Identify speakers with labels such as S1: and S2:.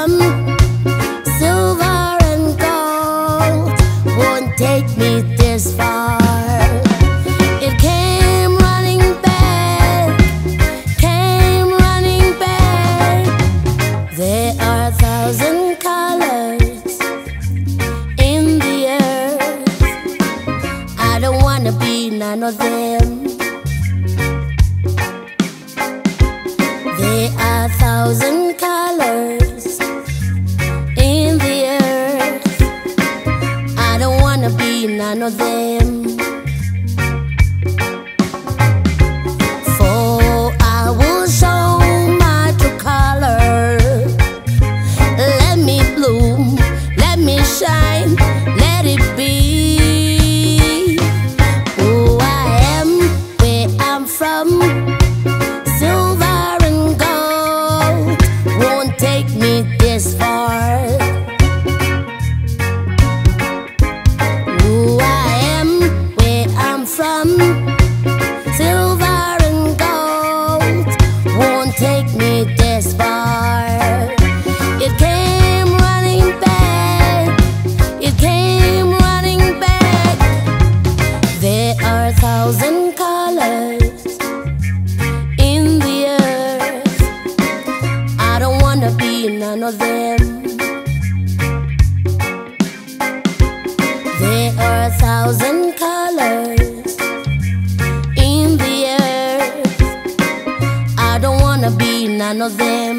S1: from silver and gold won't take me this far. It came running back, came running back. There are 1,000 colors in the earth. I don't wanna be none of them. There are 1,000 colors in the earth. I don't wanna be none of them. For I will show my true color. Let me bloom, let me shine, let it be who I am, where I'm from. Silver and gold won't take me this far. Who I am, where I'm from. Silver and gold won't take me this far. It came running back, it came running back. There are 1,000 colors in the earth. I don't wanna be none of them. There are 1,000 colors in the earth. I don't wanna be none of them.